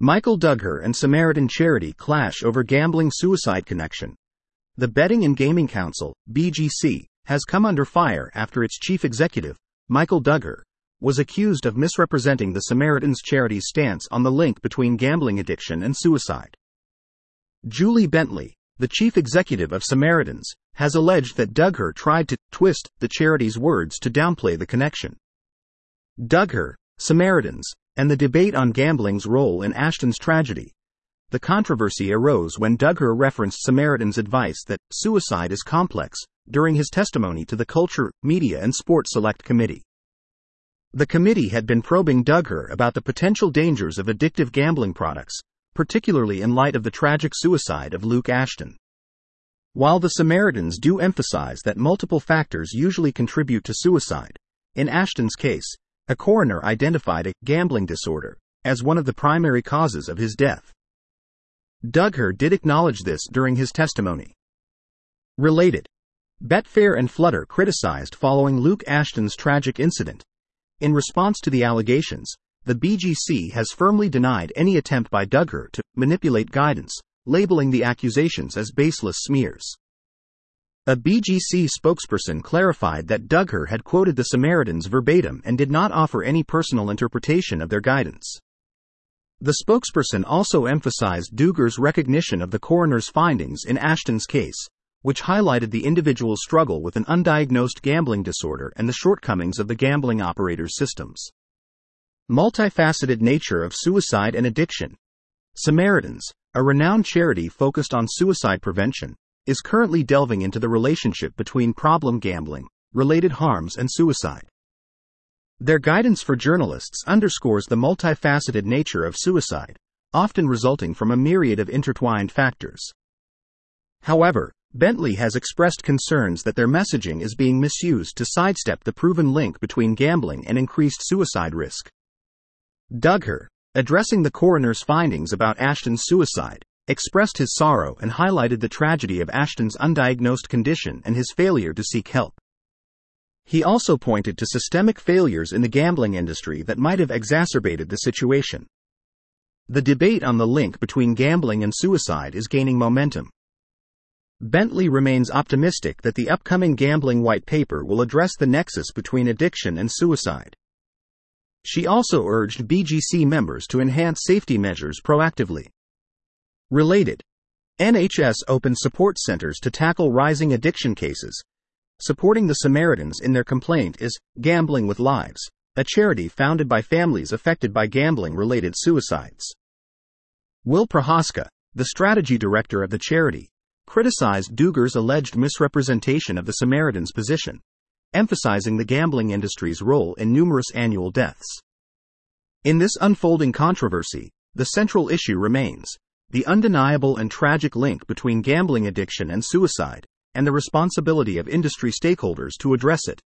Michael Dugher and Samaritan Charity clash over gambling suicide connection. The Betting and Gaming Council, BGC, has come under fire after its chief executive, Michael Dugher, was accused of misrepresenting the Samaritans charity's stance on the link between gambling addiction and suicide. Julie Bentley, the chief executive of Samaritans, has alleged that Dugher tried to twist the charity's words to downplay the connection. Dugher, Samaritans, and the debate on gambling's role in Ashton's tragedy. The controversy arose when Dugher referenced Samaritans' advice that suicide is complex during his testimony to the Culture, Media and Sport Select Committee. The committee had been probing Dugher about the potential dangers of addictive gambling products, particularly in light of the tragic suicide of Luke Ashton. While the Samaritans do emphasize that multiple factors usually contribute to suicide, in Ashton's case, a coroner identified a gambling disorder as one of the primary causes of his death. Dugher did acknowledge this during his testimony. Related, Betfair and Flutter criticized following Luke Ashton's tragic incident. In response to the allegations, the BGC has firmly denied any attempt by Dugher to manipulate guidance, labeling the accusations as baseless smears. A BGC spokesperson clarified that Dugher had quoted the Samaritans verbatim and did not offer any personal interpretation of their guidance. The spokesperson also emphasized Dugher's recognition of the coroner's findings in Ashton's case, which highlighted the individual's struggle with an undiagnosed gambling disorder and the shortcomings of the gambling operator's systems. Multifaceted nature of suicide and addiction. Samaritans, a renowned charity focused on suicide prevention, is currently delving into the relationship between problem gambling, related harms and suicide. Their guidance for journalists underscores the multifaceted nature of suicide, often resulting from a myriad of intertwined factors. However, Bentley has expressed concerns that their messaging is being misused to sidestep the proven link between gambling and increased suicide risk. Dugher, addressing the coroner's findings about Ashton's suicide, expressed his sorrow and highlighted the tragedy of Ashton's undiagnosed condition and his failure to seek help. He also pointed to systemic failures in the gambling industry that might have exacerbated the situation. The debate on the link between gambling and suicide is gaining momentum. Bentley remains optimistic that the upcoming gambling white paper will address the nexus between addiction and suicide. She also urged BGC members to enhance safety measures proactively. Related, NHS opened support centers to tackle rising addiction cases. Supporting the Samaritans in their complaint is Gambling with Lives, a charity founded by families affected by gambling-related suicides. Will Prohaska, the strategy director of the charity, criticized Dugher's alleged misrepresentation of the Samaritans' position, emphasizing the gambling industry's role in numerous annual deaths. In this unfolding controversy, the central issue remains the undeniable and tragic link between gambling addiction and suicide, and the responsibility of industry stakeholders to address it.